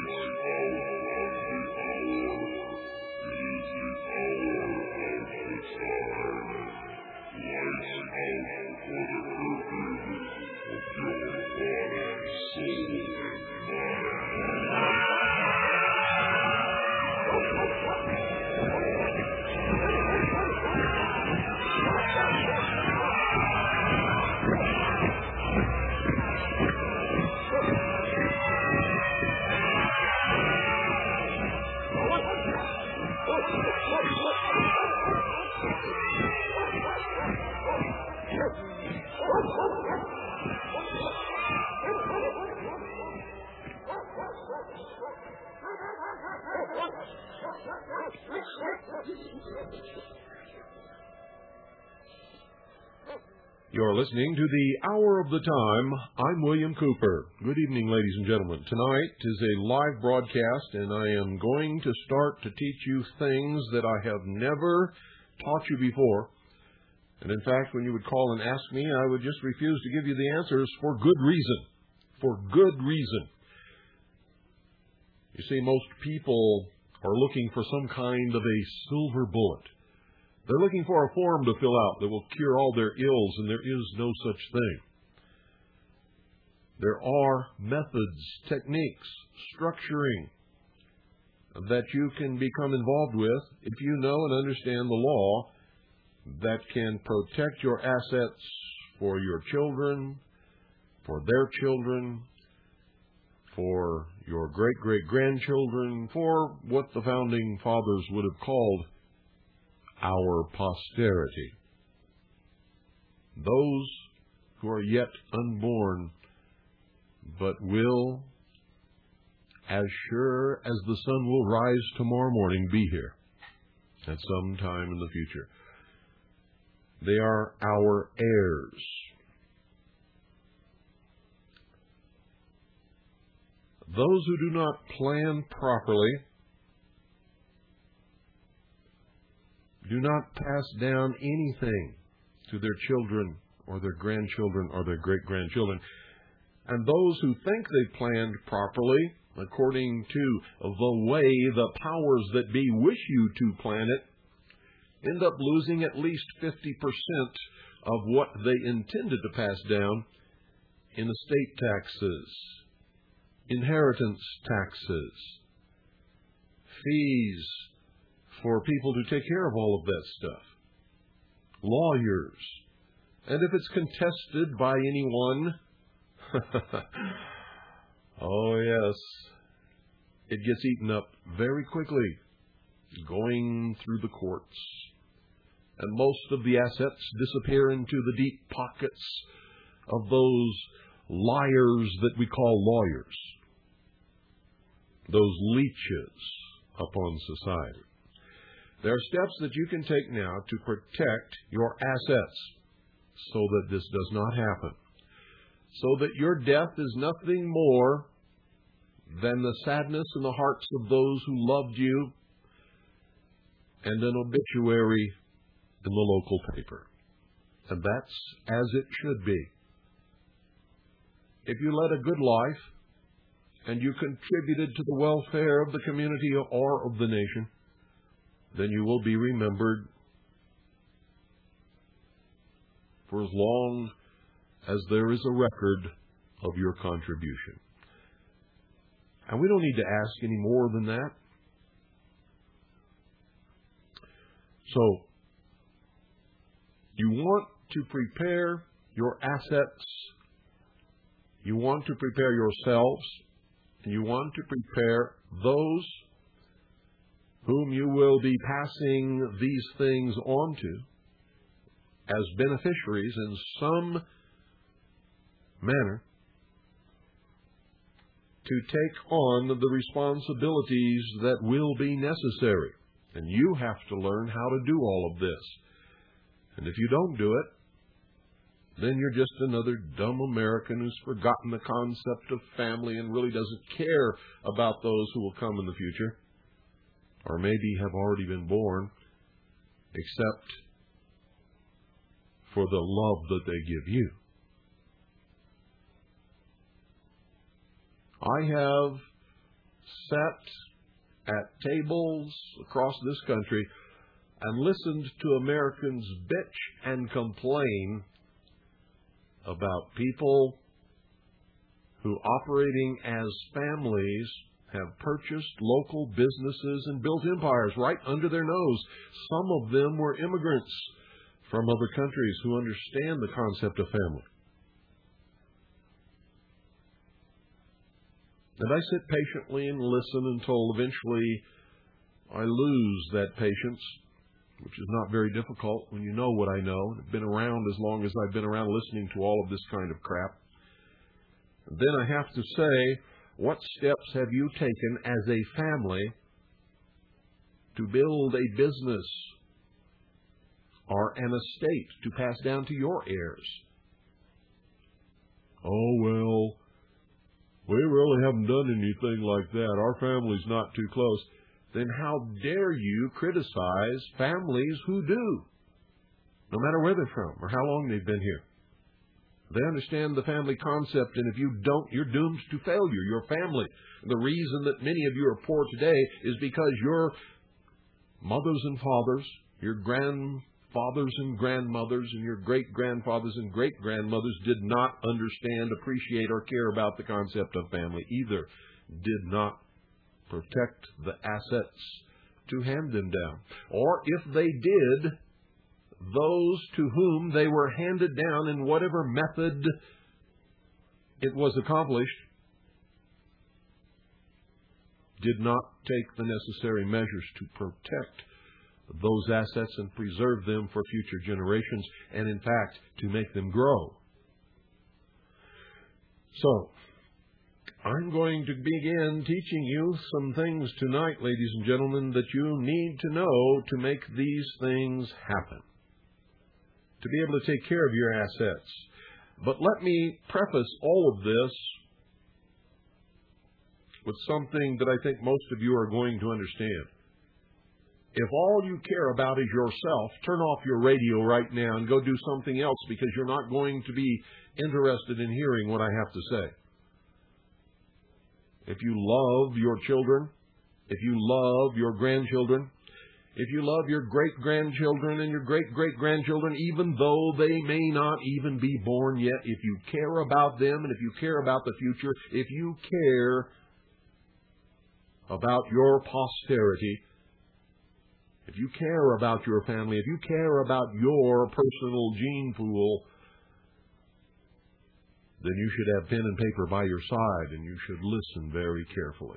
You're listening to the Hour of the Time. I'm William Cooper. Good evening, ladies and gentlemen. Tonight is a live broadcast, and I am going to start to teach you things that I have never taught you before. And in fact, when you would call and ask me, I would just refuse to give you the answers for good reason. For good reason. You see, most people are looking for some kind of a silver bullet. They're looking for a form to fill out that will cure all their ills, and there is no such thing. There are methods, techniques, structuring that you can become involved with if you know and understand the law that can protect your assets for your children, for their children, for your great-great-grandchildren, for what the Founding Fathers would have called our posterity. Those who are yet unborn, but will, as sure as the sun will rise tomorrow morning, be here at some time in the future. They are our heirs. Those who do not plan properly do not pass down anything to their children or their grandchildren or their great-grandchildren. And those who think they've planned properly, according to the way the powers that be wish you to plan it, end up losing at least 50% of what they intended to pass down in estate taxes, inheritance taxes, fees for people to take care of all of that stuff, lawyers, and if it's contested by anyone, oh yes, it gets eaten up very quickly, going through the courts, and most of the assets disappear into the deep pockets of those liars that we call lawyers, those leeches upon society. There are steps that you can take now to protect your assets so that this does not happen, so that your death is nothing more than the sadness in the hearts of those who loved you and an obituary in the local paper. And that's as it should be. If you led a good life and you contributed to the welfare of the community or of the nation, then you will be remembered for as long as there is a record of your contribution. And we don't need to ask any more than that. So, you want to prepare your assets, you want to prepare yourselves, and you want to prepare those whom you will be passing these things on to as beneficiaries in some manner to take on the responsibilities that will be necessary. And you have to learn how to do all of this. And if you don't do it, then you're just another dumb American who's forgotten the concept of family and really doesn't care about those who will come in the future, or maybe have already been born, except for the love that they give you. I have sat at tables across this country and listened to Americans bitch and complain about people who, operating as families, have purchased local businesses and built empires right under their nose. Some of them were immigrants from other countries who understand the concept of family. And I sit patiently and listen until eventually I lose that patience, which is not very difficult when you know what I know. I've been around as long as I've been around listening to all of this kind of crap. And then I have to say, what steps have you taken as a family to build a business or an estate to pass down to your heirs? Oh, well, we really haven't done anything like that. Our family's not too close. Then how dare you criticize families who do, no matter where they're from or how long they've been here? They understand the family concept, and if you don't, you're doomed to failure. Your family. The reason that many of you are poor today is because your mothers and fathers, your grandfathers and grandmothers, and your great-grandfathers and great-grandmothers did not understand, appreciate, or care about the concept of family either. Did not protect the assets to hand them down. Or if they did, those to whom they were handed down in whatever method it was accomplished did not take the necessary measures to protect those assets and preserve them for future generations, and in fact to make them grow. So, I'm going to begin teaching you some things tonight, ladies and gentlemen, that you need to know to make these things happen, to be able to take care of your assets. But let me preface all of this with something that I think most of you are going to understand. If all you care about is yourself, turn off your radio right now and go do something else, because you're not going to be interested in hearing what I have to say. If you love your children, if you love your grandchildren, if you love your great-grandchildren and your great-great-grandchildren, even though they may not even be born yet, if you care about them and if you care about the future, if you care about your posterity, if you care about your family, if you care about your personal gene pool, then you should have pen and paper by your side and you should listen very carefully.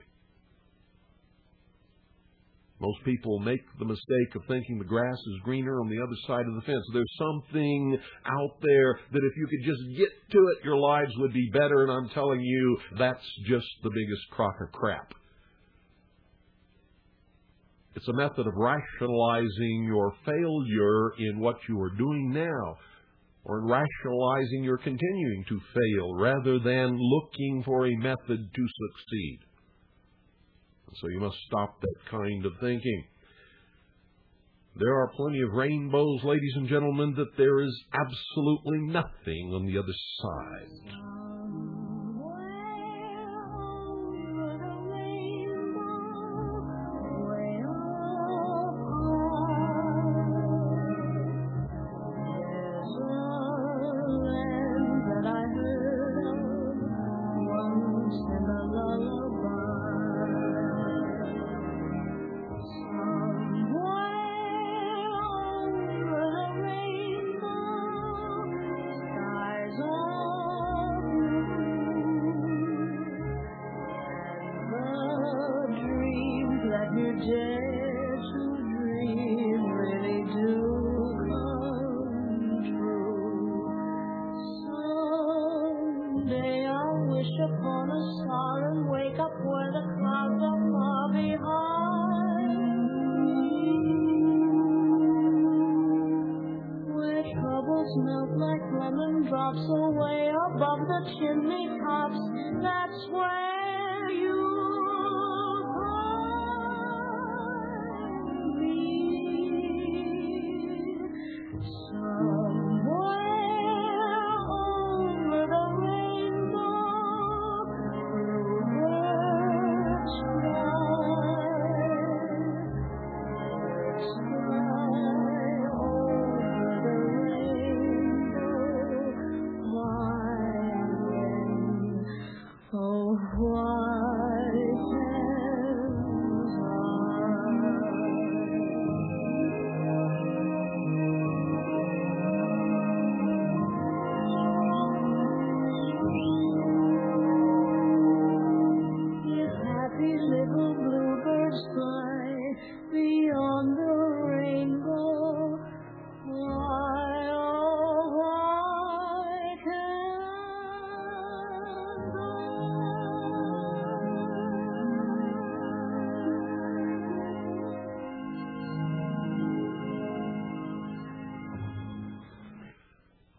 Most people make the mistake of thinking the grass is greener on the other side of the fence. There's something out there that if you could just get to it, your lives would be better, and I'm telling you, that's just the biggest crock of crap. It's a method of rationalizing your failure in what you are doing now, or rationalizing your continuing to fail, rather than looking for a method to succeed. So you must stop that kind of thinking. There are plenty of rainbows, ladies and gentlemen, that there is absolutely nothing on the other side.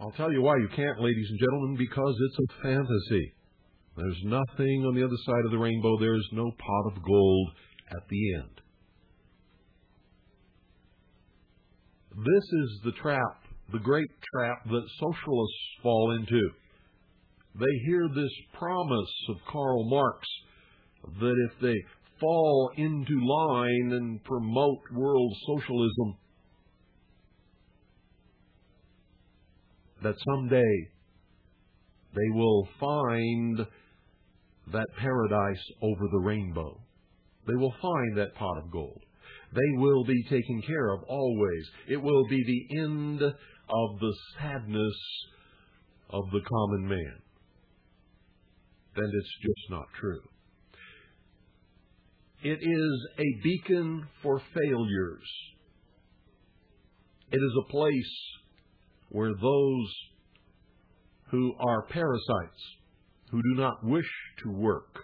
I'll tell you why you can't, ladies and gentlemen, because it's a fantasy. There's nothing on the other side of the rainbow. There's no pot of gold at the end. This is the trap, the great trap that socialists fall into. They hear this promise of Karl Marx that if they fall into line and promote world socialism, that someday they will find that paradise over the rainbow. They will find that pot of gold. They will be taken care of always. It will be the end of the sadness of the common man. And it's just not true. It is a beacon for failures. It is a place where those who are parasites, who do not wish to work,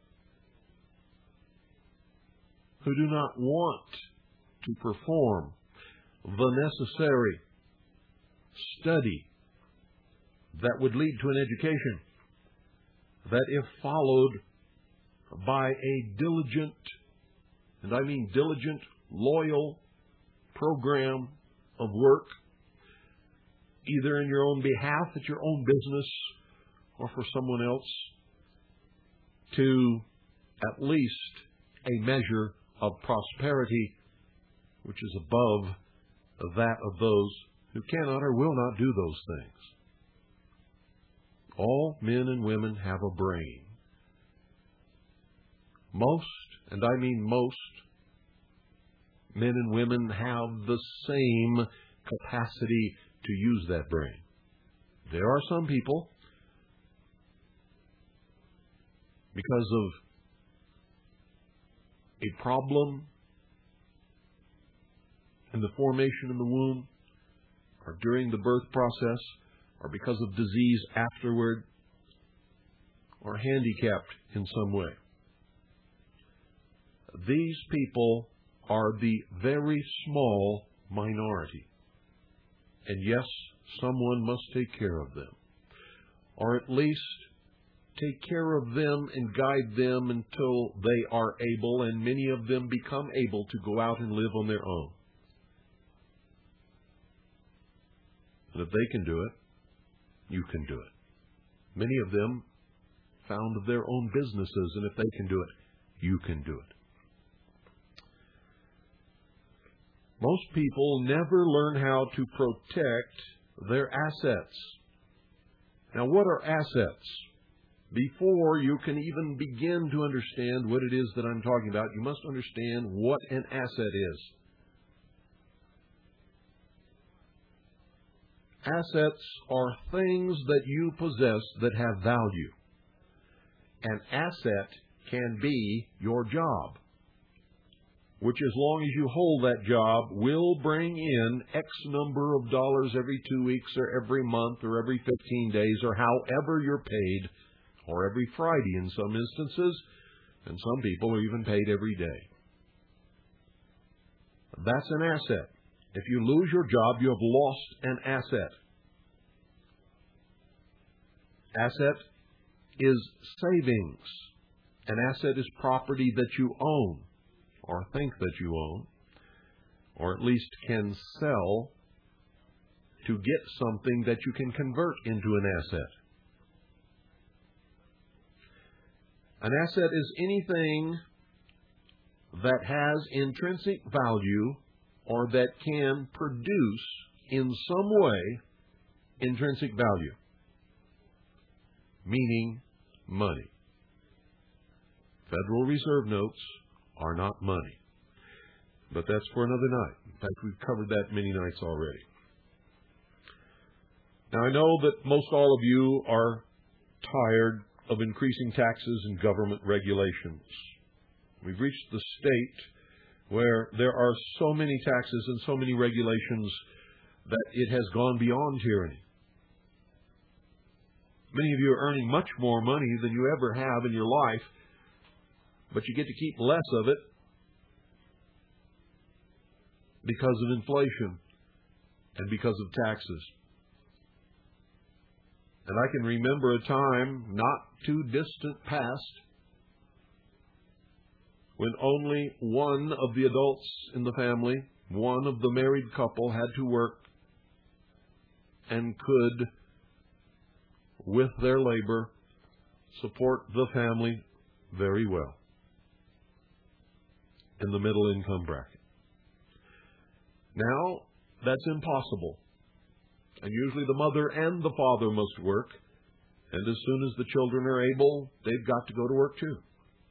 who do not want to perform the necessary study that would lead to an education that, if followed by a diligent, and I mean diligent, loyal program of work, either in your own behalf, at your own business, or for someone else, to at least a measure of prosperity which is above that of those who cannot or will not do those things. All men and women have a brain. Most, and I mean most, men and women have the same capacity to use that brain. There are some people, because of a problem in the formation of the womb, or during the birth process, or because of disease afterward, or handicapped in some way. These people are the very small minority. And yes, someone must take care of them, or at least take care of them and guide them until they are able, and many of them become able, to go out and live on their own. And if they can do it, you can do it. Many of them found their own businesses, and if they can do it, you can do it. Most people never learn how to protect their assets. Now, what are assets? Before you can even begin to understand what it is that I'm talking about, you must understand what an asset is. Assets are things that you possess that have value. An asset can be your job, which, as long as you hold that job, will bring in X number of dollars every 2 weeks or every month or every 15 days or however you're paid, or every Friday in some instances, and some people are even paid every day. That's an asset. If you lose your job, you have lost an asset. Asset is savings. An asset is property that you own, or think that you own, or at least can sell to get something that you can convert into an asset. An asset is anything that has intrinsic value or that can produce in some way intrinsic value, meaning money. Federal Reserve notes are not money. But that's for another night. In fact, we've covered that many nights already. Now, I know that most all of you are tired of increasing taxes and government regulations. We've reached the state where there are so many taxes and so many regulations that it has gone beyond tyranny. Many of you are earning much more money than you ever have in your life, but you get to keep less of it because of inflation and because of taxes. And I can remember a time not too distant past when only one of the adults in the family, one of the married couple, had to work and could, with their labor, support the family very well in the middle income bracket. Now, that's impossible. And usually the mother and the father must work, and as soon as the children are able, they've got to go to work too.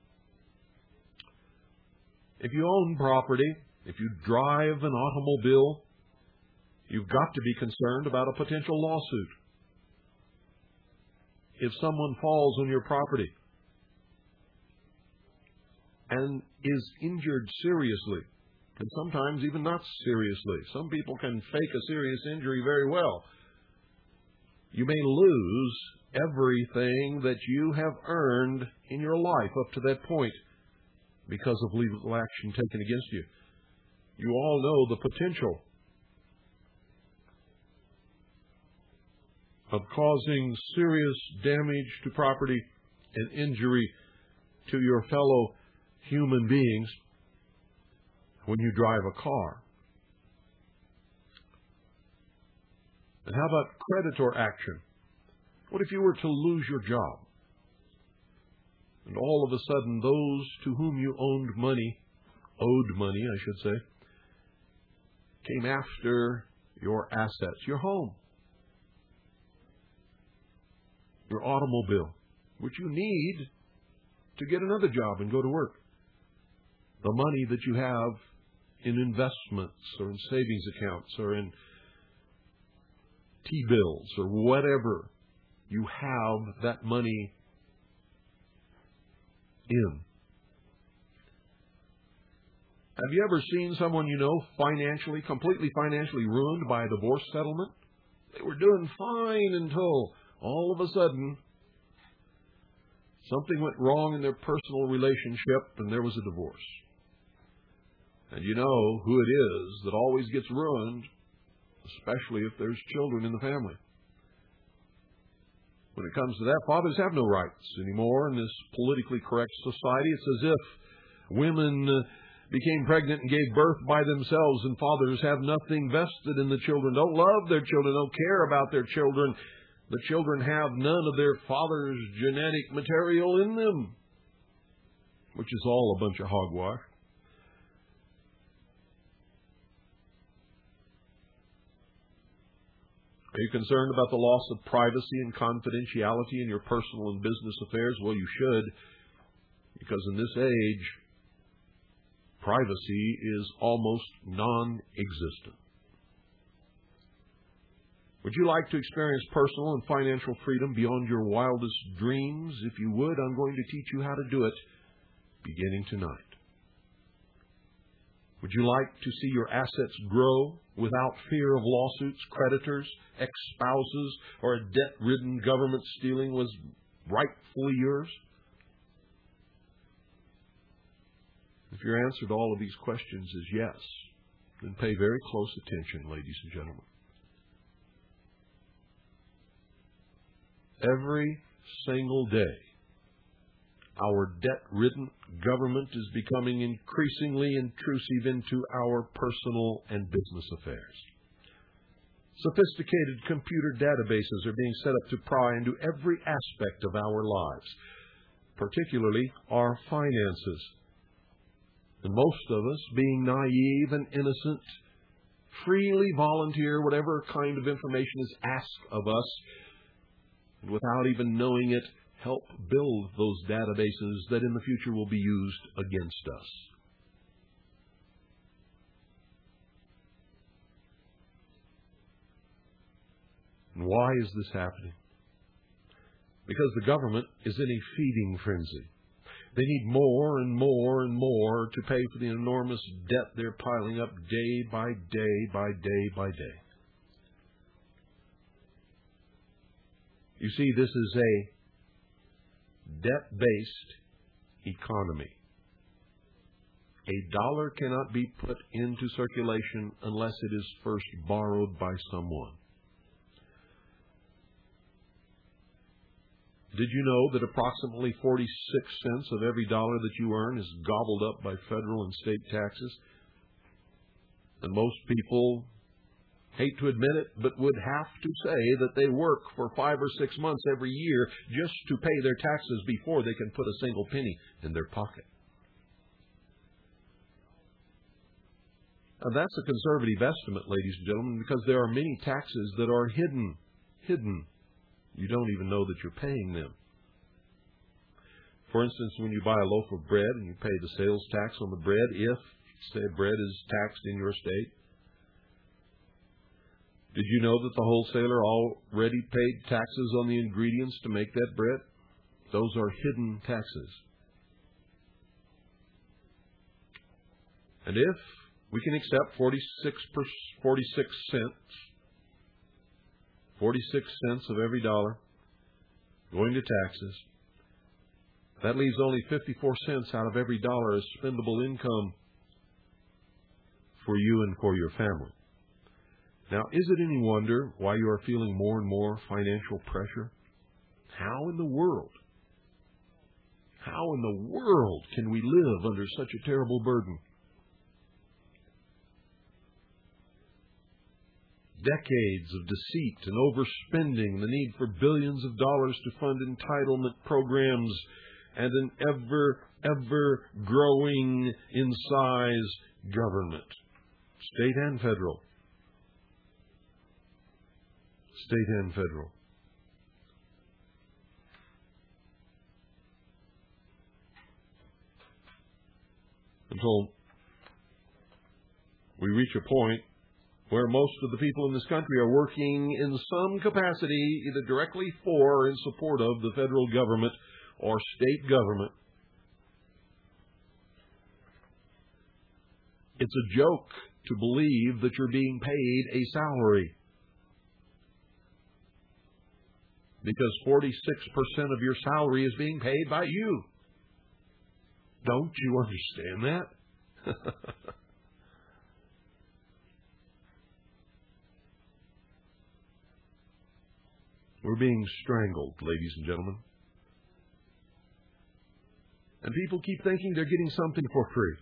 If you own property, if you drive an automobile, you've got to be concerned about a potential lawsuit. If someone falls on your property and is injured seriously, and sometimes even not seriously, some people can fake a serious injury very well, you may lose everything that you have earned in your life up to that point because of legal action taken against you. You all know the potential of causing serious damage to property and injury to your fellow human beings when you drive a car. And how about creditor action? What if you were to lose your job? And all of a sudden those to whom you owed money, I should say, came after your assets, your home, your automobile, which you need to get another job and go to work, the money that you have in investments or in savings accounts or in T-bills or whatever you have that money in. Have you ever seen someone you know completely financially ruined by a divorce settlement? They were doing fine until all of a sudden something went wrong in their personal relationship and there was a divorce. And you know who it is that always gets ruined, especially if there's children in the family. When it comes to that, fathers have no rights anymore in this politically correct society. It's as if women became pregnant and gave birth by themselves, and fathers have nothing vested in the children, don't love their children, don't care about their children. The children have none of their father's genetic material in them, which is all a bunch of hogwash. Are you concerned about the loss of privacy and confidentiality in your personal and business affairs? Well, you should, because in this age, privacy is almost non-existent. Would you like to experience personal and financial freedom beyond your wildest dreams? If you would, I'm going to teach you how to do it beginning tonight. Would you like to see your assets grow without fear of lawsuits, creditors, ex-spouses, or a debt-ridden government stealing was rightfully yours? If your answer to all of these questions is yes, then pay very close attention, ladies and gentlemen. Every single day, our debt-ridden government is becoming increasingly intrusive into our personal and business affairs. Sophisticated computer databases are being set up to pry into every aspect of our lives, particularly our finances. And most of us, being naive and innocent, freely volunteer whatever kind of information is asked of us, and without even knowing it, help build those databases that in the future will be used against us. And why is this happening? Because the government is in a feeding frenzy. They need more and more and more to pay for the enormous debt they're piling up day by day by day by day. You see, this is a debt-based economy. A dollar cannot be put into circulation unless it is first borrowed by someone. Did you know that approximately 46 cents of every dollar that you earn is gobbled up by federal and state taxes? And most people hate to admit it, but would have to say that they work for 5 or 6 months every year just to pay their taxes before they can put a single penny in their pocket. Now, that's a conservative estimate, ladies and gentlemen, because there are many taxes that are hidden. You don't even know that you're paying them. For instance, when you buy a loaf of bread and you pay the sales tax on the bread, if, say, bread is taxed in your state, did you know that the wholesaler already paid taxes on the ingredients to make that bread? Those are hidden taxes. And if we can accept 46 cents of every dollar going to taxes, that leaves only 54 cents out of every dollar as spendable income for you and for your family. Now, is it any wonder why you are feeling more and more financial pressure? How in the world can we live under such a terrible burden? Decades of deceit and overspending, the need for billions of dollars to fund entitlement programs, and an ever growing in size government, state and federal. State and federal. Until we reach a point where most of the people in this country are working in some capacity, either directly for or in support of the federal government or state government. It's a joke to believe that you're being paid a salary, because 46% of your salary is being paid by you. Don't you understand that? We're being strangled, ladies and gentlemen. And people keep thinking they're getting something for free.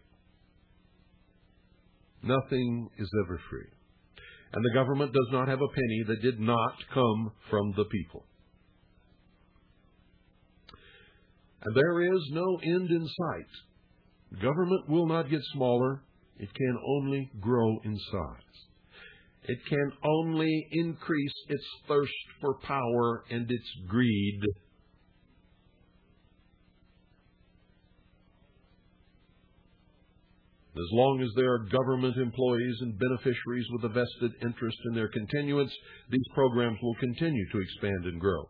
Nothing is ever free. And the government does not have a penny that did not come from the people. And there is no end in sight. Government will not get smaller. It can only grow in size. It can only increase its thirst for power and its greed. As long as there are government employees and beneficiaries with a vested interest in their continuance, these programs will continue to expand and grow.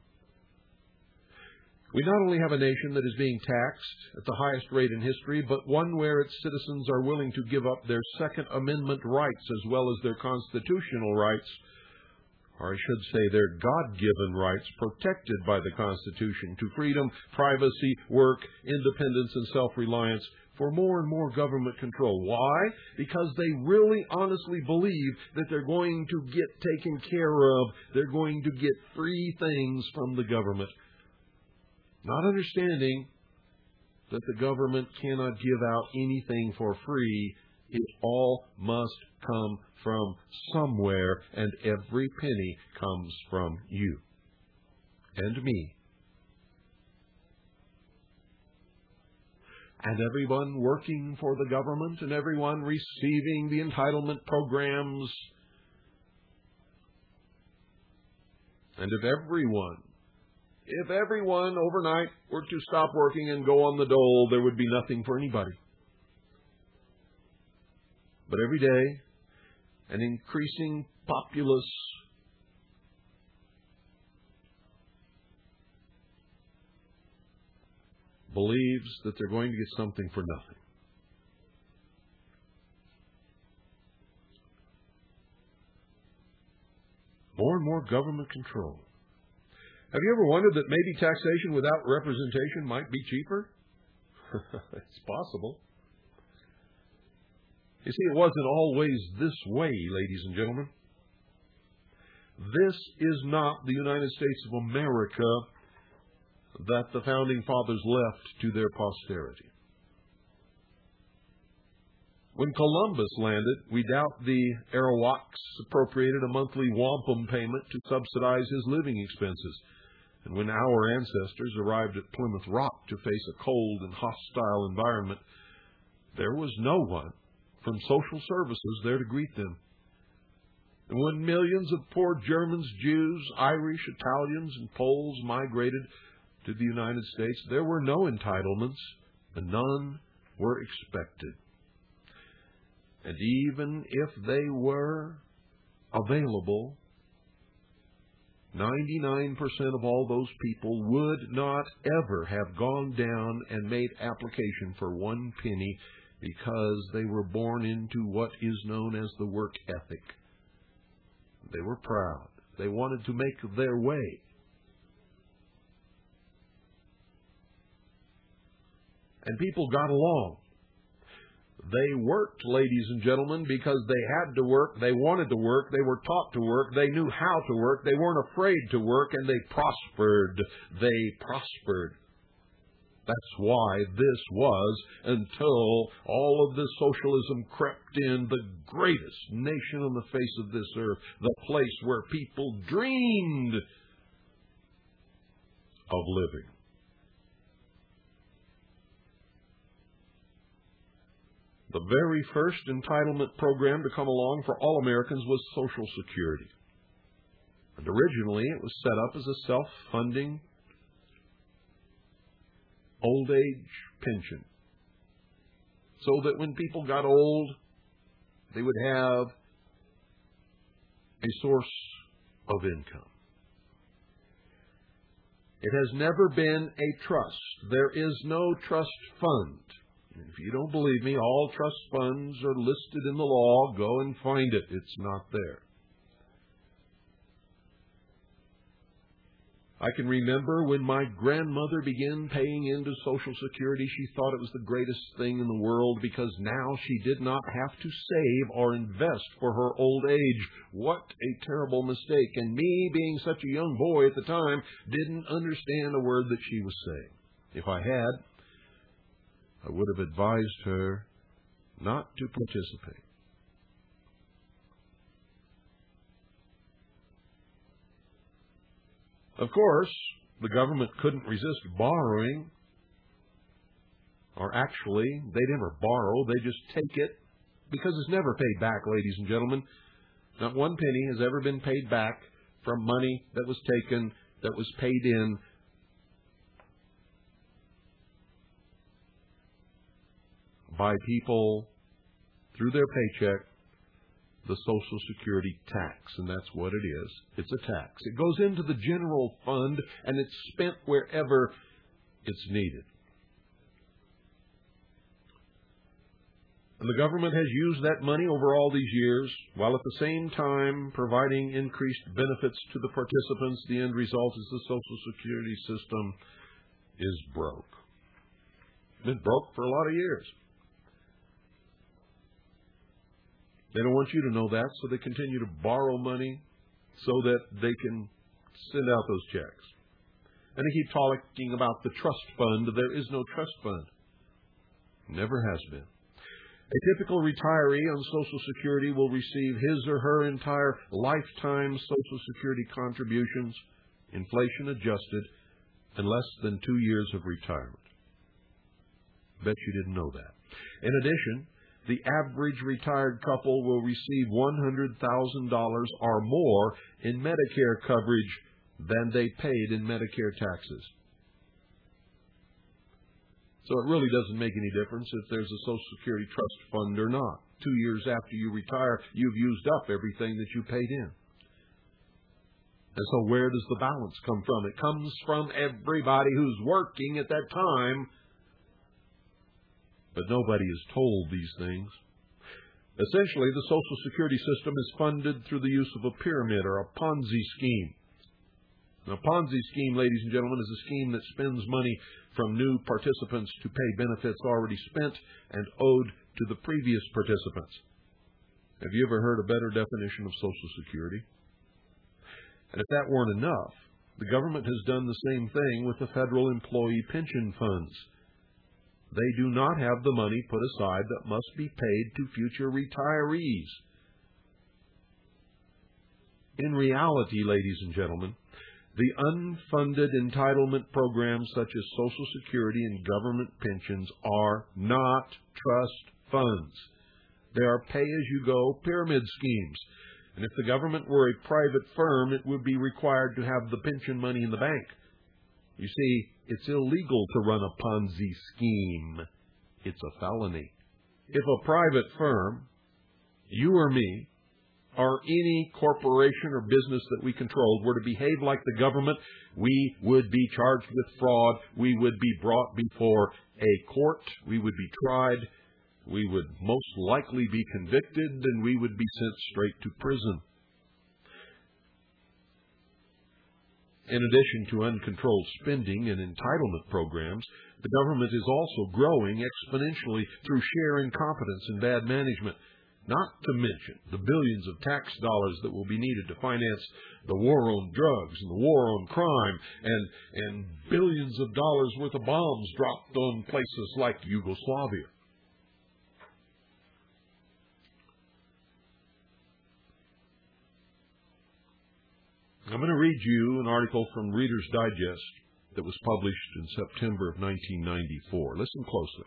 We not only have a nation that is being taxed at the highest rate in history, but one where its citizens are willing to give up their Second Amendment rights as well as their constitutional rights, or I should say their God-given rights protected by the Constitution, to freedom, privacy, work, independence, and self-reliance, for more and more government control. Why? Because they really honestly believe that they're going to get taken care of. They're going to get free things from the government. Not understanding that the government cannot give out anything for free. It all must come from somewhere, and every penny comes from you and me. And everyone working for the government and everyone receiving the entitlement programs. And if everyone overnight were to stop working and go on the dole, there would be nothing for anybody. But every day, an increasing populace believes that they're going to get something for nothing. More and more government control. Have you ever wondered that maybe taxation without representation might be cheaper? It's possible. You see, it wasn't always this way, ladies and gentlemen. This is not the United States of America that the Founding Fathers left to their posterity. When Columbus landed, we doubt the Arawaks appropriated a monthly wampum payment to subsidize his living expenses. And when our ancestors arrived at Plymouth Rock to face a cold and hostile environment, there was no one from social services there to greet them. And when millions of poor Germans, Jews, Irish, Italians, and Poles migrated to the United States, there were no entitlements, and none were expected. And even if they were available, 99% of all those people would not ever have gone down and made application for one penny because they were born into what is known as the work ethic. They were proud. They wanted to make their way. And people got along. They worked, ladies and gentlemen, because they had to work, they wanted to work, they were taught to work, they knew how to work, they weren't afraid to work, and they prospered. They prospered. That's why this was, until all of this socialism crept in, the greatest nation on the face of this earth, the place where people dreamed of living. The very first entitlement program to come along for all Americans was Social Security. And originally it was set up as a self-funding old age pension, so that when people got old, they would have a source of income. It has never been a trust. There is no trust fund. If you don't believe me, all trust funds are listed in the law. Go and find it. It's not there. I can remember when my grandmother began paying into Social Security, she thought it was the greatest thing in the world because now she did not have to save or invest for her old age. What a terrible mistake. And me, being such a young boy at the time, didn't understand a word that she was saying. If I had, I would have advised her not to participate. Of course, the government couldn't resist borrowing, or actually, they never borrow, they just take it, because it's never paid back, ladies and gentlemen. Not one penny has ever been paid back from money that was taken, that was paid in by people through their paycheck, the Social Security tax, and that's what it is. It's a tax. It goes into the general fund, and it's spent wherever it's needed. And the government has used that money over all these years, while at the same time providing increased benefits to the participants. The end result is the Social Security system is broke. It's been broke for a lot of years. They don't want you to know that, so they continue to borrow money so that they can send out those checks. And they keep talking about the trust fund. There is no trust fund. Never has been. A typical retiree on Social Security will receive his or her entire lifetime Social Security contributions, inflation adjusted, in less than 2 years of retirement. Bet you didn't know that. In addition, the average retired couple will receive $100,000 or more in Medicare coverage than they paid in Medicare taxes. So it really doesn't make any difference if there's a Social Security trust fund or not. 2 years after you retire, you've used up everything that you paid in. And so where does the balance come from? It comes from everybody who's working at that time. But nobody is told these things. Essentially, the Social Security system is funded through the use of a pyramid or a Ponzi scheme. Now, a Ponzi scheme, ladies and gentlemen, is a scheme that spends money from new participants to pay benefits already spent and owed to the previous participants. Have you ever heard a better definition of Social Security? And if that weren't enough, The government has done the same thing with the federal employee pension funds. They do not have the money put aside that must be paid to future retirees. In reality, ladies and gentlemen, the unfunded entitlement programs such as Social Security and government pensions are not trust funds. They are pay-as-you-go pyramid schemes. And if the government were a private firm, it would be required to have the pension money in the bank. You see, it's illegal to run a Ponzi scheme. It's a felony. If a private firm, you or me, or any corporation or business that we controlled were to behave like the government, we would be charged with fraud. We would be brought before a court. We would be tried. We would most likely be convicted, and we would be sent straight to prison. In addition to uncontrolled spending and entitlement programs, the government is also growing exponentially through sheer incompetence and bad management, not to mention the billions of tax dollars that will be needed to finance the war on drugs and the war on crime and billions of dollars worth of bombs dropped on places like Yugoslavia. I'm going to read you an article from Reader's Digest that was published in September of 1994. Listen closely.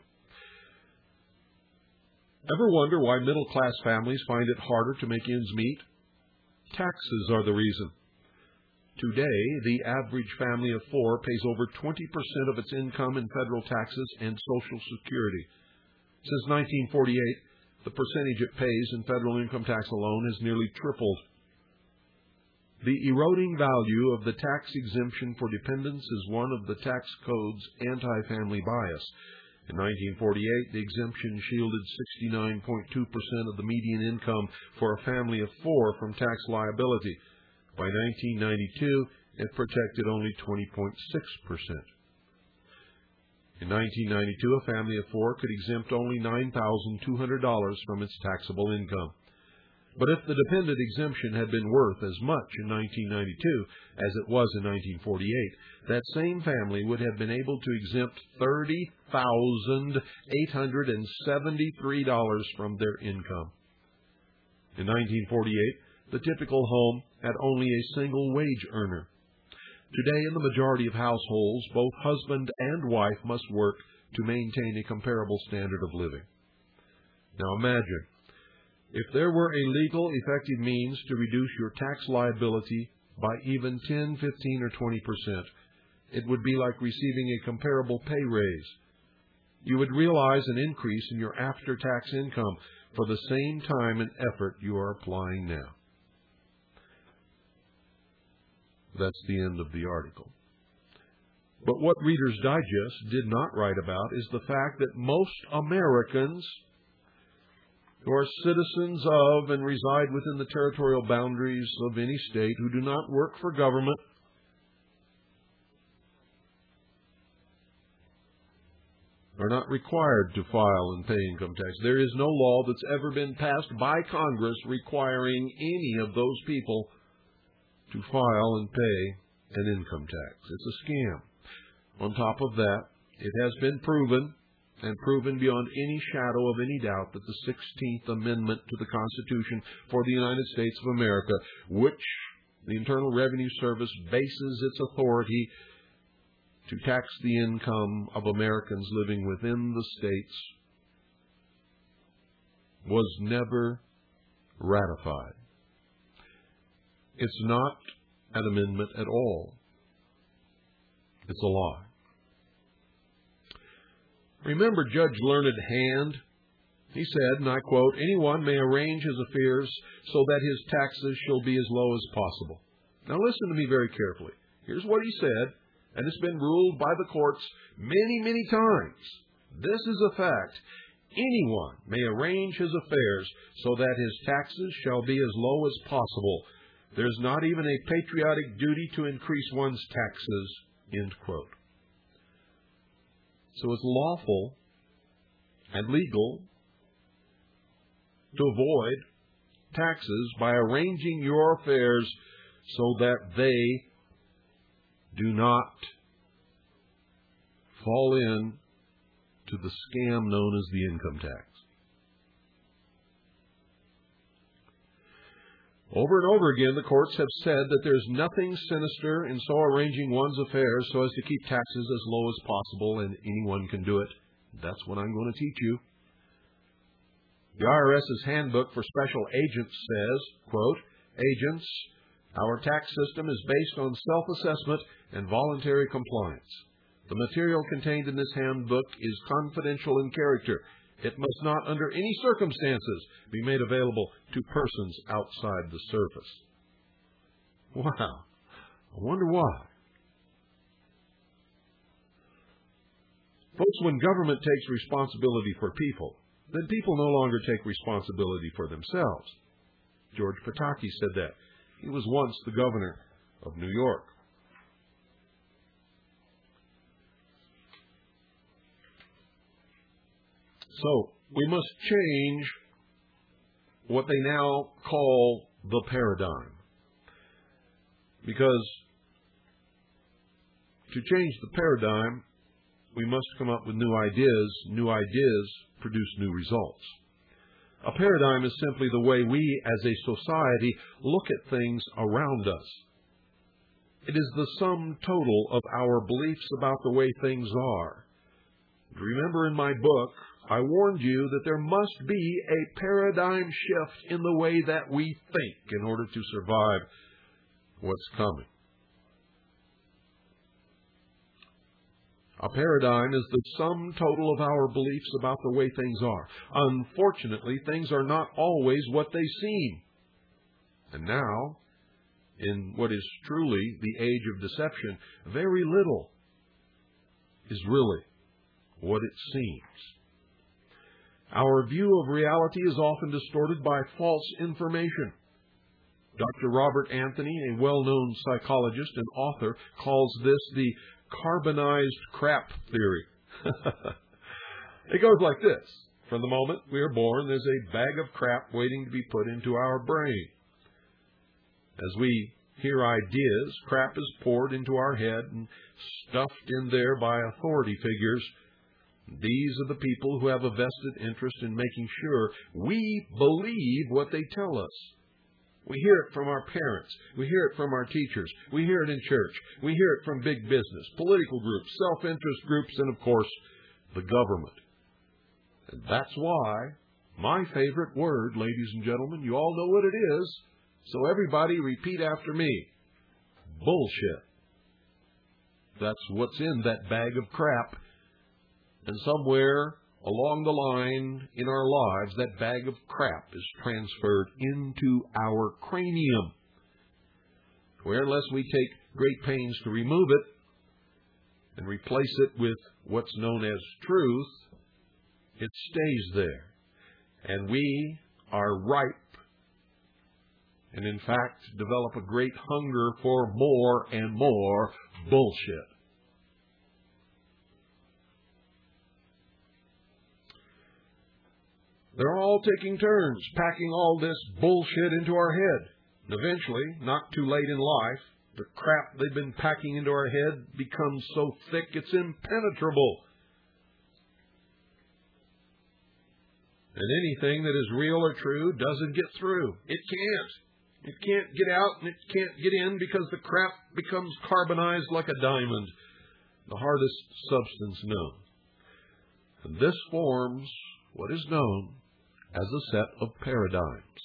Ever wonder why middle-class families find it harder to make ends meet? Taxes are the reason. Today, the average family of four pays over 20% of its income in federal taxes and Social Security. Since 1948, the percentage it pays in federal income tax alone has nearly tripled. The eroding value of the tax exemption for dependents is one of the tax code's anti-family bias. In 1948, the exemption shielded 69.2% of the median income for a family of four from tax liability. By 1992, it protected only 20.6%. In 1992, a family of four could exempt only $9,200 from its taxable income. But if the dependent exemption had been worth as much in 1992 as it was in 1948, that same family would have been able to exempt $30,873 from their income. In 1948, the typical home had only a single wage earner. Today, in the majority of households, both husband and wife must work to maintain a comparable standard of living. Now imagine, if there were a legal, effective means to reduce your tax liability by even 10, 15, or 20%, it would be like receiving a comparable pay raise. You would realize an increase in your after-tax income for the same time and effort you are applying now. That's the end of the article. But what Reader's Digest did not write about is the fact that most Americans who are citizens of and reside within the territorial boundaries of any state who do not work for government are not required to file and pay income tax. There is no law that's ever been passed by Congress requiring any of those people to file and pay an income tax. It's a scam. On top of that, it has been proven beyond any shadow of any doubt that the 16th Amendment to the Constitution for the United States of America, which the Internal Revenue Service bases its authority to tax the income of Americans living within the states, was never ratified. It's not an amendment at all. It's a lie. Remember Judge Learned Hand? He said, and I quote, "Anyone may arrange his affairs so that his taxes shall be as low as possible." Now listen to me very carefully. Here's what he said, and it's been ruled by the courts many, many times. This is a fact. Anyone may arrange his affairs so that his taxes shall be as low as possible. There's not even a patriotic duty to increase one's taxes, end quote. So it's lawful and legal to avoid taxes by arranging your affairs so that they Do not fall in to the scam known as the income tax. Over and over again, the courts have said that there's nothing sinister in so arranging one's affairs so as to keep taxes as low as possible, and anyone can do it. That's what I'm going to teach you. The IRS's handbook for special agents says, quote, "Agents, our tax system is based on self-assessment and voluntary compliance. The material contained in this handbook is confidential in character. It must not, under any circumstances, be made available to persons outside the service." Wow. I wonder why. Folks, when government takes responsibility for people, then people no longer take responsibility for themselves. George Pataki said that. He was once the governor of New York. So, we must change what they now call the paradigm. Because to change the paradigm, we must come up with new ideas. New ideas produce new results. A paradigm is simply the way we, as a society, look at things around us. It is the sum total of our beliefs about the way things are. Remember, in my book, I warned you that there must be a paradigm shift in the way that we think in order to survive what's coming. A paradigm is the sum total of our beliefs about the way things are. Unfortunately, things are not always what they seem. And now, in what is truly the age of deception, very little is really what it seems. Our view of reality is often distorted by false information. Dr. Robert Anthony, a well-known psychologist and author, calls this the carbonized crap theory. It goes like this. From the moment we are born, there's a bag of crap waiting to be put into our brain. As we hear ideas, crap is poured into our head and stuffed in there by authority figures. These are the people who have a vested interest in making sure we believe what they tell us. We hear it from our parents. We hear it from our teachers. We hear it in church. We hear it from big business, political groups, self-interest groups, and, of course, the government. And that's why my favorite word, ladies and gentlemen, you all know what it is, so everybody repeat after me. Bullshit. That's what's in that bag of crap. And somewhere along the line in our lives, that bag of crap is transferred into our cranium, where unless we take great pains to remove it and replace it with what's known as truth, it stays there. And we are ripe and, in fact, develop a great hunger for more and more bullshit. They're all taking turns packing all this bullshit into our head. And eventually, not too late in life, the crap they've been packing into our head becomes so thick it's impenetrable. And anything that is real or true doesn't get through. It can't. It can't get out and it can't get in because the crap becomes carbonized like a diamond, the hardest substance known. And this forms what is known as a set of paradigms.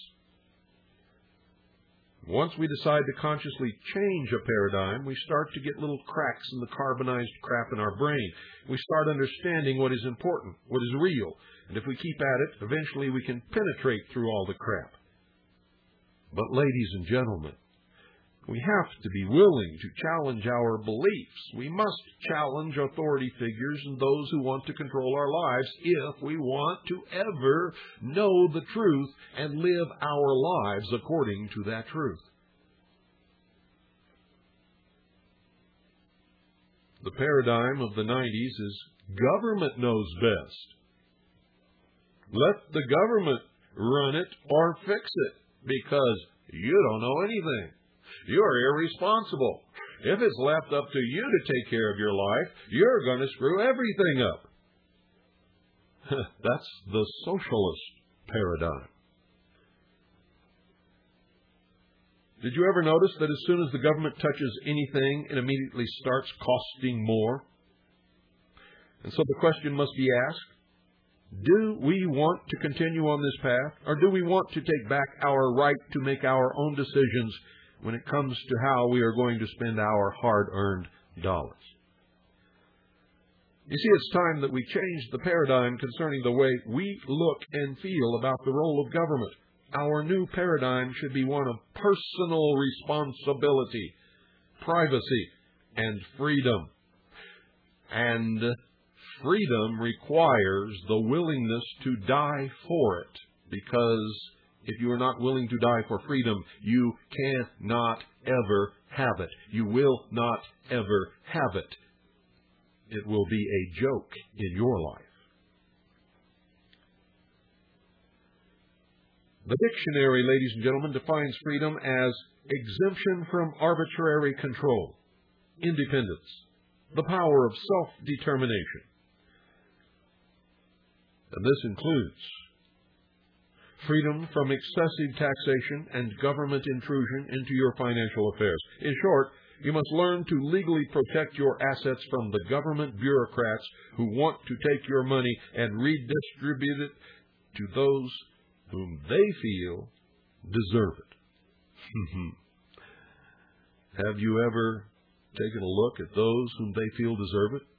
Once we decide to consciously change a paradigm, we start to get little cracks in the carbonized crap in our brain. We start understanding what is important, what is real. And if we keep at it, eventually we can penetrate through all the crap. But ladies and gentlemen, we have to be willing to challenge our beliefs. We must challenge authority figures and those who want to control our lives if we want to ever know the truth and live our lives according to that truth. The paradigm of the 90s is government knows best. Let the government run it or fix it because you don't know anything. You're irresponsible. If it's left up to you to take care of your life, you're going to screw everything up. That's the socialist paradigm. Did you ever notice that as soon as the government touches anything, it immediately starts costing more? And so the question must be asked, do we want to continue on this path, or do we want to take back our right to make our own decisions when it comes to how we are going to spend our hard-earned dollars? You see, it's time that we change the paradigm concerning the way we look and feel about the role of government. Our new paradigm should be one of personal responsibility, privacy, and freedom. And freedom requires the willingness to die for it, because if you are not willing to die for freedom, you cannot ever have it. You will not ever have it. It will be a joke in your life. The dictionary, ladies and gentlemen, defines freedom as exemption from arbitrary control, independence, the power of self-determination. And this includes freedom from excessive taxation and government intrusion into your financial affairs. In short, you must learn to legally protect your assets from the government bureaucrats who want to take your money and redistribute it to those whom they feel deserve it. Have you ever taken a look at those whom they feel deserve it?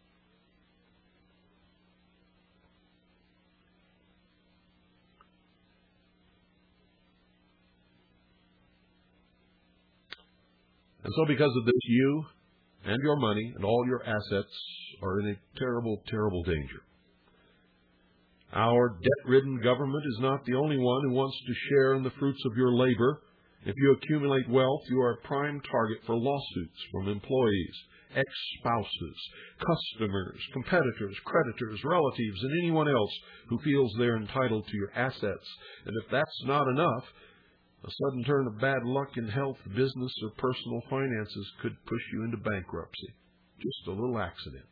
And so because of this, you and your money and all your assets are in a terrible, terrible danger. Our debt-ridden government is not the only one who wants to share in the fruits of your labor. If you accumulate wealth, you are a prime target for lawsuits from employees, ex-spouses, customers, competitors, creditors, relatives, and anyone else who feels they're entitled to your assets. And if that's not enough, a sudden turn of bad luck in health, business, or personal finances could push you into bankruptcy. Just a little accident.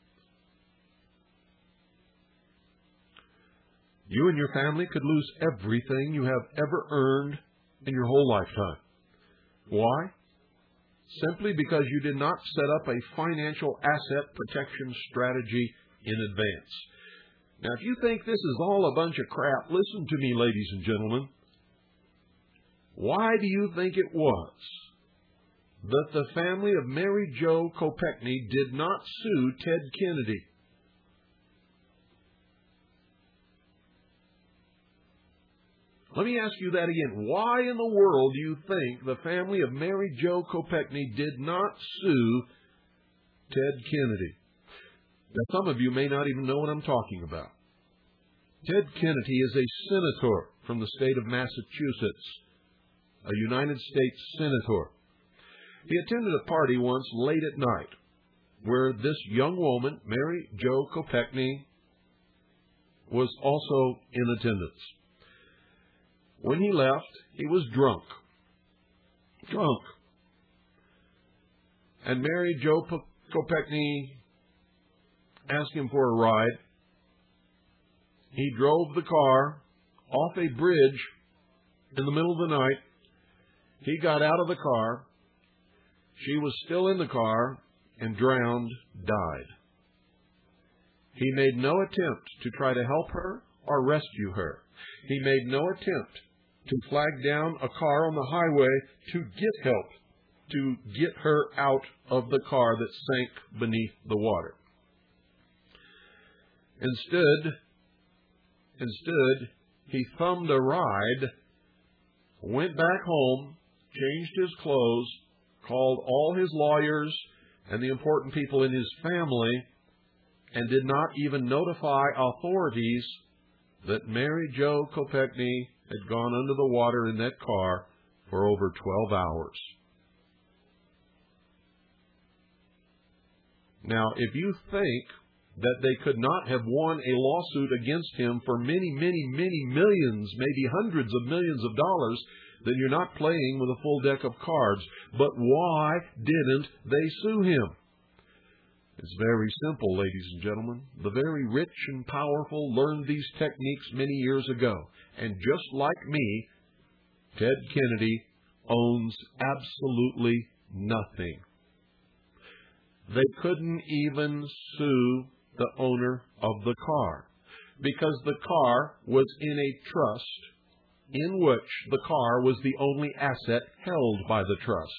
You and your family could lose everything you have ever earned in your whole lifetime. Why? Simply because you did not set up a financial asset protection strategy in advance. Now, if you think this is all a bunch of crap, listen to me, ladies and gentlemen. Why do you think it was that the family of Mary Jo Kopechne did not sue Ted Kennedy? Let me ask you that again. Why in the world do you think the family of Mary Jo Kopechne did not sue Ted Kennedy? Now, some of you may not even know what I'm talking about. Ted Kennedy is a senator from the state of Massachusetts, a United States senator. He attended a party once late at night where this young woman, Mary Jo Kopechne, was also in attendance. When he left, he was drunk. And Mary Jo Kopechne asked him for a ride. He drove the car off a bridge in the middle of the night. He got out of the car. She was still in the car and drowned, died. He made no attempt to try to help her or rescue her. He made no attempt to flag down a car on the highway to get help, to get her out of the car that sank beneath the water. Instead, he thumbed a ride, went back home, changed his clothes, called all his lawyers and the important people in his family, and did not even notify authorities that Mary Jo Kopechne had gone under the water in that car for over 12 hours. Now, if you think that they could not have won a lawsuit against him for many, many, many millions, maybe hundreds of millions of dollars, then you're not playing with a full deck of cards. But why didn't they sue him? It's very simple, ladies and gentlemen. The very rich and powerful learned these techniques many years ago. And just like me, Ted Kennedy owns absolutely nothing. They couldn't even sue the owner of the car because the car was in a trust in which the car was the only asset held by the trust.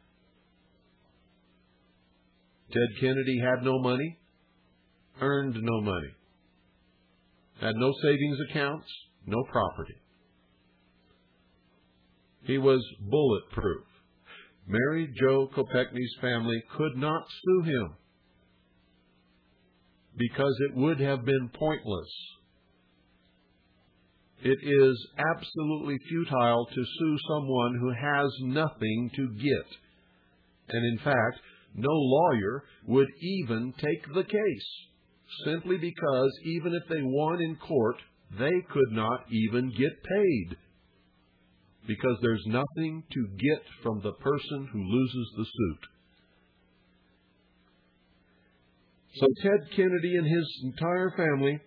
Ted Kennedy had no money, earned no money, had no savings accounts, no property. He was bulletproof. Mary Jo Kopechne's family could not sue him because it would have been pointless. It is absolutely futile to sue someone who has nothing to get. And in fact, no lawyer would even take the case, simply because even if they won in court, they could not even get paid, because there's nothing to get from the person who loses the suit. So Ted Kennedy and his entire family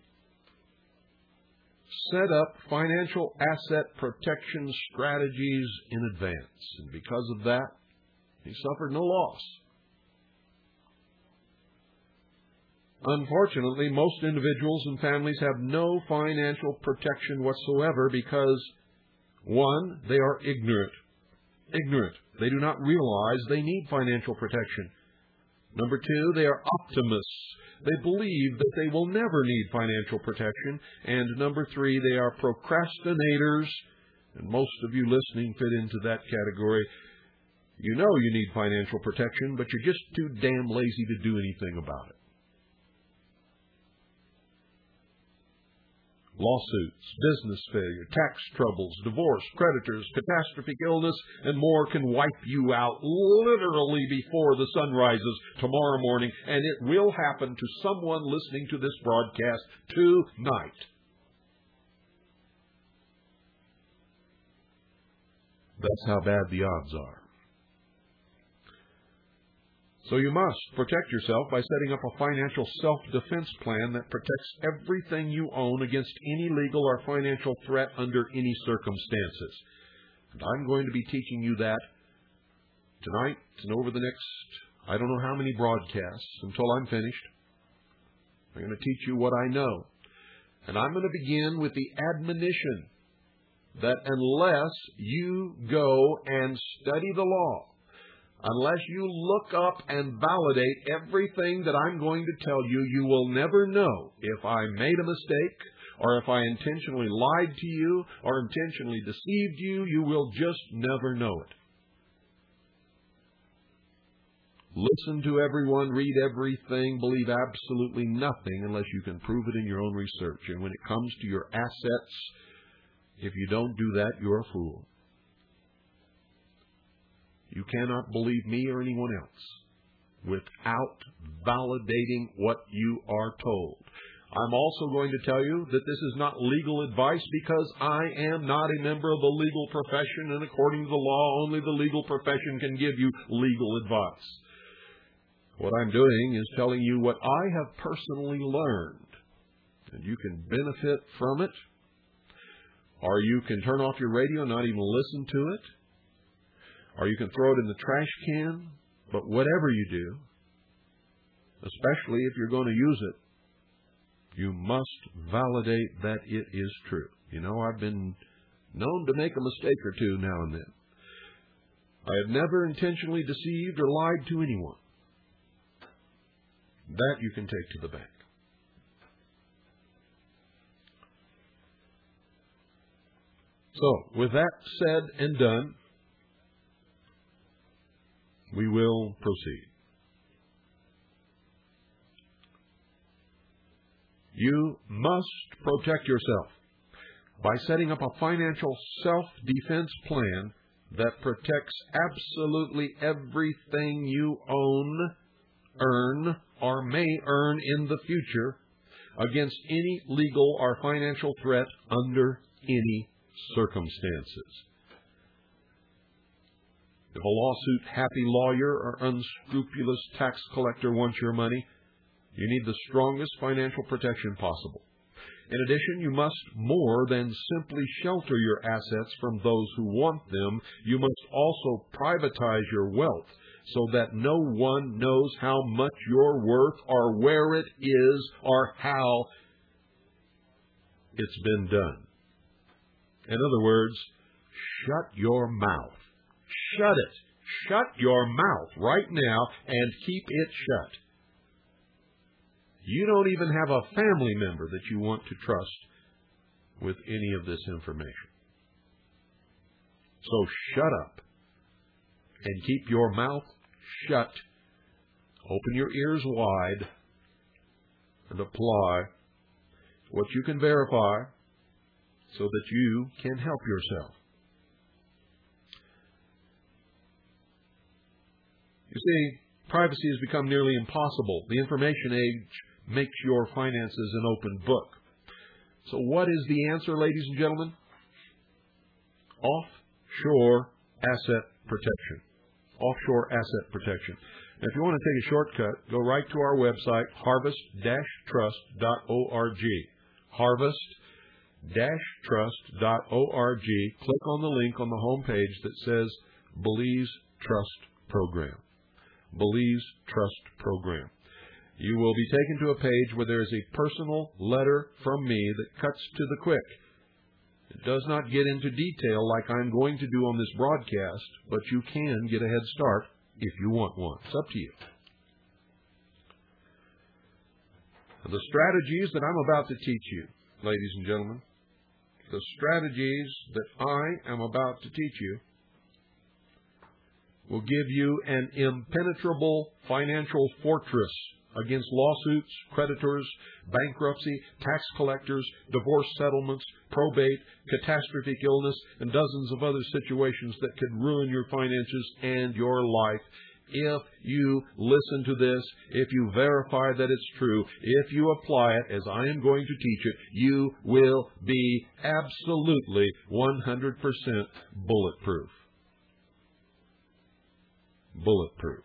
set up financial asset protection strategies in advance, and because of that, he suffered no loss. Unfortunately, most individuals and families have no financial protection whatsoever because, one, they are ignorant. They do not realize they need financial protection. Number two, they are optimists. They believe that they will never need financial protection. And number three, they are procrastinators. And most of you listening fit into that category. You know you need financial protection, but you're just too damn lazy to do anything about it. Lawsuits, business failure, tax troubles, divorce, creditors, catastrophic illness, and more can wipe you out literally before the sun rises tomorrow morning, and it will happen to someone listening to this broadcast tonight. That's how bad the odds are. So you must protect yourself by setting up a financial self-defense plan that protects everything you own against any legal or financial threat under any circumstances. And I'm going to be teaching you that tonight and over the next, I don't know how many broadcasts until I'm finished. I'm going to teach you what I know. And I'm going to begin with the admonition that unless you go and study the law, unless you look up and validate everything that I'm going to tell you, you will never know if I made a mistake or if I intentionally lied to you or intentionally deceived you. You will just never know it. Listen to everyone, read everything, believe absolutely nothing unless you can prove it in your own research. And when it comes to your assets, if you don't do that, you're a fool. You cannot believe me or anyone else without validating what you are told. I'm also going to tell you that this is not legal advice because I am not a member of the legal profession, and according to the law, only the legal profession can give you legal advice. What I'm doing is telling you what I have personally learned, and you can benefit from it, or you can turn off your radio and not even listen to it, or you can throw it in the trash can. But whatever you do, especially if you're going to use it, you must validate that it is true. You know, I've been known to make a mistake or two now and then. I have never intentionally deceived or lied to anyone. That you can take to the bank. So, with that said and done, we will proceed. You must protect yourself by setting up a financial self-defense plan that protects absolutely everything you own, earn, or may earn in the future against any legal or financial threat under any circumstances. If a lawsuit-happy lawyer or unscrupulous tax collector wants your money, you need the strongest financial protection possible. In addition, you must more than simply shelter your assets from those who want them. You must also privatize your wealth so that no one knows how much you're worth or where it is or how it's been done. In other words, shut your mouth. Shut it. Shut your mouth right now and keep it shut. You don't even have a family member that you want to trust with any of this information. So shut up and keep your mouth shut. Open your ears wide and apply what you can verify so that you can help yourself. You see, privacy has become nearly impossible. The information age makes your finances an open book. So what is the answer, ladies and gentlemen? Offshore asset protection. Offshore asset protection. Now, if you want to take a shortcut, go right to our website, harvest-trust.org. Harvest-trust.org. Click on the link on the home page that says Belize Trust Program. Belize Trust Program. You will be taken to a page where there is a personal letter from me that cuts to the quick. It does not get into detail like I'm going to do on this broadcast, but you can get a head start if you want one. It's up to you. The strategies that I'm about to teach you, ladies and gentlemen, the strategies that I am about to teach you will give you an impenetrable financial fortress against lawsuits, creditors, bankruptcy, tax collectors, divorce settlements, probate, catastrophic illness, and dozens of other situations that could ruin your finances and your life. If you listen to this, if you verify that it's true, if you apply it as I am going to teach it, you will be absolutely 100% bulletproof. Bulletproof.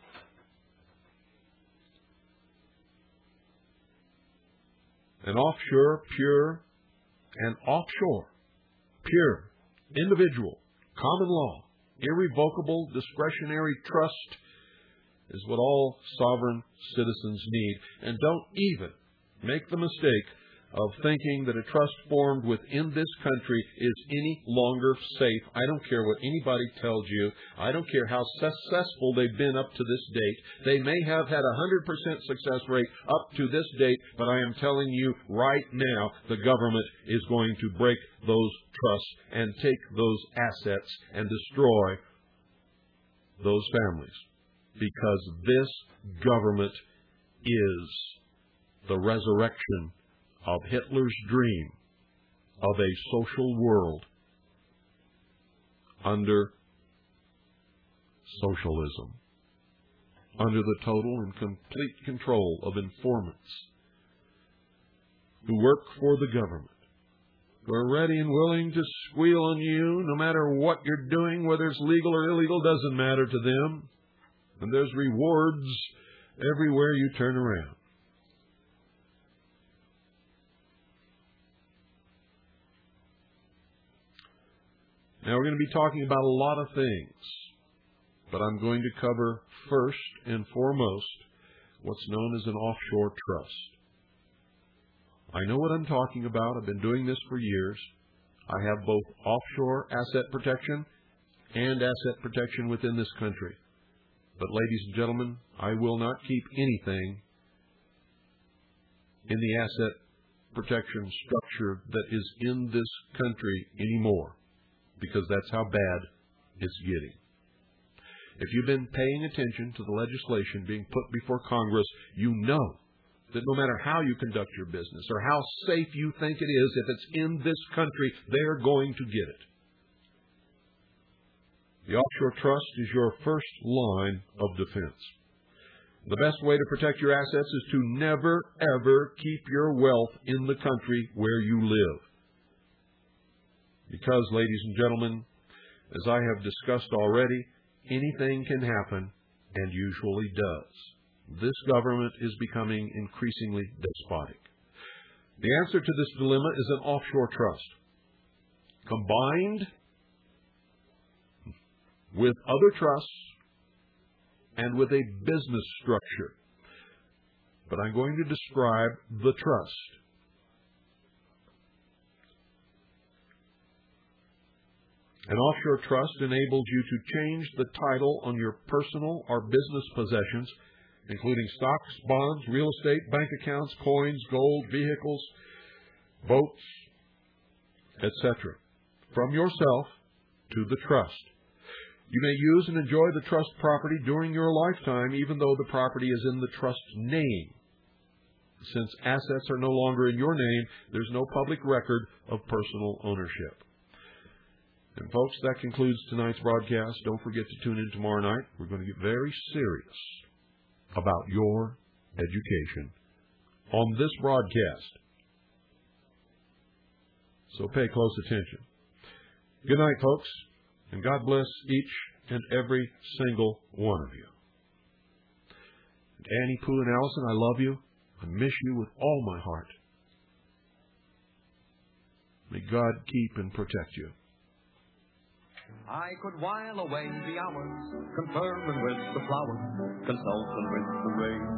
An offshore, pure, and offshore, pure, individual, common law, irrevocable, discretionary trust is what all sovereign citizens need. And don't even make the mistake of thinking that a trust formed within this country is any longer safe. I don't care what anybody tells you. I don't care how successful they've been up to this date. They may have had a 100% success rate up to this date, but I am telling you right now, the government is going to break those trusts and take those assets and destroy those families. Because this government is the resurrection of Hitler's dream of a social world under socialism, under the total and complete control of informants who work for the government, who are ready and willing to squeal on you no matter what you're doing, whether it's legal or illegal, doesn't matter to them. And there's rewards everywhere you turn around. Now, we're going to be talking about a lot of things, but I'm going to cover first and foremost what's known as an offshore trust. I know what I'm talking about. I've been doing this for years. I have both offshore asset protection and asset protection within this country. But, ladies and gentlemen, I will not keep anything in the asset protection structure that is in this country anymore, because that's how bad it's getting. If you've been paying attention to the legislation being put before Congress, you know that no matter how you conduct your business or how safe you think it is, if it's in this country, they're going to get it. The offshore trust is your first line of defense. The best way to protect your assets is to never, ever keep your wealth in the country where you live. Because, ladies and gentlemen, as I have discussed already, anything can happen, and usually does. This government is becoming increasingly despotic. The answer to this dilemma is an offshore trust, combined with other trusts and with a business structure. But I'm going to describe the trust. An offshore trust enables you to change the title on your personal or business possessions, including stocks, bonds, real estate, bank accounts, coins, gold, vehicles, boats, etc., from yourself to the trust. You may use and enjoy the trust property during your lifetime, even though the property is in the trust's name. Since assets are no longer in your name, there's no public record of personal ownership. And folks, that concludes tonight's broadcast. Don't forget to tune in tomorrow night. We're going to get very serious about your education on this broadcast. So pay close attention. Good night, folks, and God bless each and every single one of you. And Annie, Pooh, and Allison, I love you. I miss you with all my heart. May God keep and protect you. I could while away the hours, conferring with the flowers, consulting with the rain.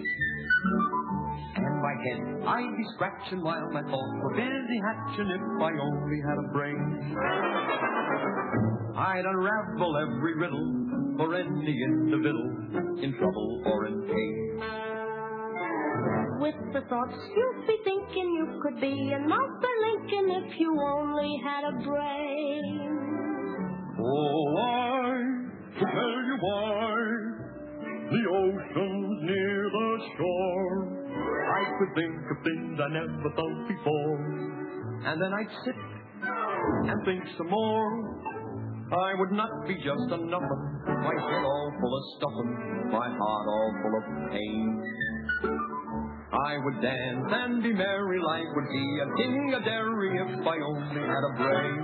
And my head I'd be scratching while my thoughts were busy hatching if I only had a brain. I'd unravel every riddle for any individual in trouble or in pain. With the thoughts you'd be thinking you could be an Martha Lincoln if you only had a brain. Oh, I can tell you why the ocean's near the shore. I could think of things I never thought before, and then I'd sit and think some more. I would not be just a number, my head all full of stuffing, my heart all full of pain. I would dance and be merry, life would be a ding-a-dairy if I only had a brain.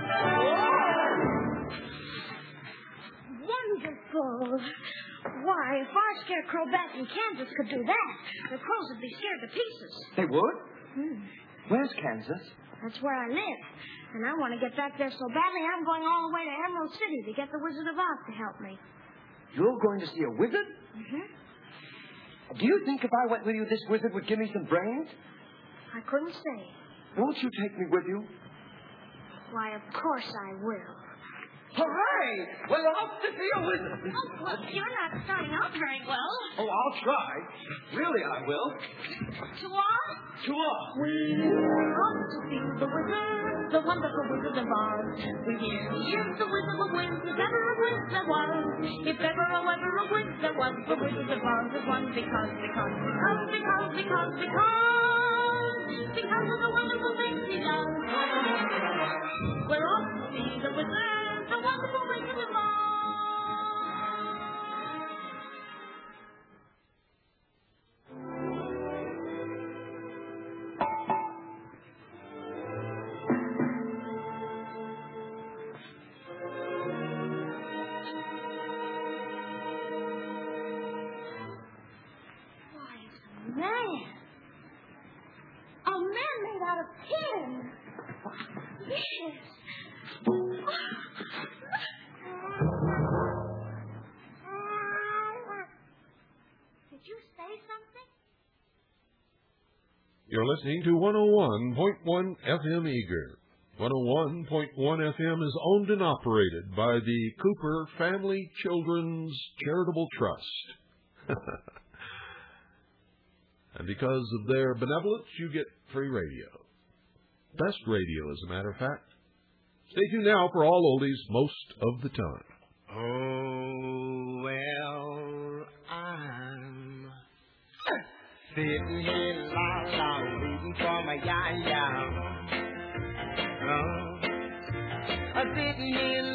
Wonderful. Why, if our scarecrow back in Kansas could do that, the crows would be scared to pieces. They would? Where's Kansas? That's where I live. And I want to get back there so badly, I'm going all the way to Emerald City to get the Wizard of Oz to help me. You're going to see a wizard? Mm-hmm. Do you think if I went with you, this wizard would give me some brains? I couldn't say. Won't you take me with you? Why, of course I will. Hooray! We're off to see a wizard. Oh, well, you're not starting out very well. Oh, I'll try. Really, I will. To all? To all. We're off to see the wizard, the wonderful Wizard of Oz. We hear he is the Wizard of Wiz, if ever a wiz there was. If ever a wiz there was, the Wizard of Oz is one because of the wonderful things he does. We're off to see the wizard, the wonderful Wizard of Oz. Why, it's a man. A man made out of tin. Yes. Did you say something? You're listening to 101.1 FM Eager. 101.1 FM is owned and operated by the Cooper Family Children's Charitable Trust. And because of their benevolence, you get free radio. Best radio, as a matter of fact. Stay tuned now for all oldies most of the time. Oh, well, I'm sitting here la-la, waiting for my ya-ya. Oh, I'm sitting here